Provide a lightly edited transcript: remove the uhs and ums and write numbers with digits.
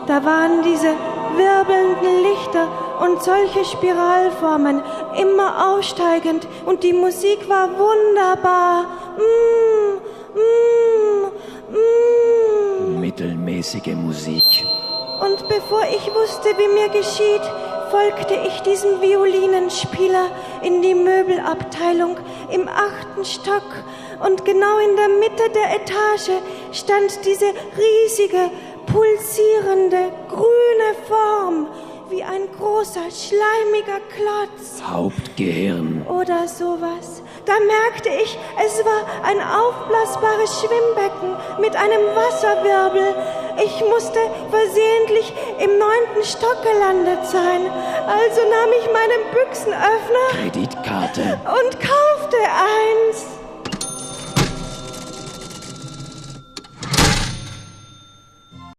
Da waren diese wirbelnden Lichter und solche Spiralformen, immer aufsteigend, und die Musik war wunderbar. Mittelmäßige Musik. Und bevor ich wusste, wie mir geschieht, folgte ich diesem Violinenspieler in die Möbelabteilung im 8. Stock. Und genau in der Mitte der Etage stand diese riesige, pulsierende, grüne Form, wie ein großer, schleimiger Klotz. Hauptgehirn. Oder sowas. Da merkte ich, es war ein aufblasbares Schwimmbecken mit einem Wasserwirbel. Ich musste versehentlich im 9. Stock gelandet sein. Also nahm ich meinen Büchsenöffner Kreditkarte. und kaufte eins.